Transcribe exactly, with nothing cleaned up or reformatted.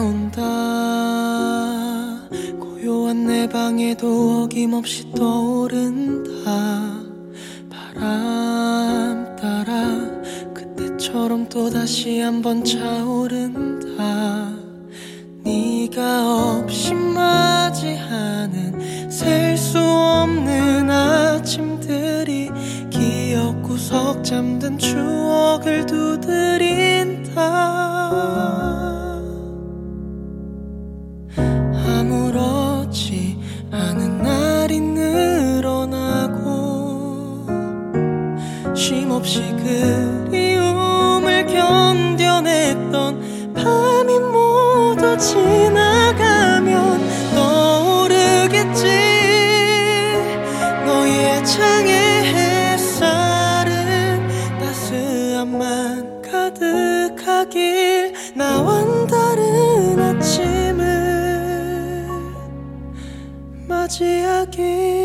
온다. 고요한 내 방에도 어김없이 떠오른다. 바람 따라 그때처럼 또다시 한번 차오른다. 네가 없이 맞이하는 셀 수 없는 아침들이 기억 구석 잠든 추억을 두드린다. 아무렇지 않은 날이 늘어나고 쉼없이 그리움을 견뎌냈던 밤이 모두 지나가면 떠오르겠지. 너의 창에 햇살은 따스함만 가득하길 나와는 다른 아침을 맞이하길.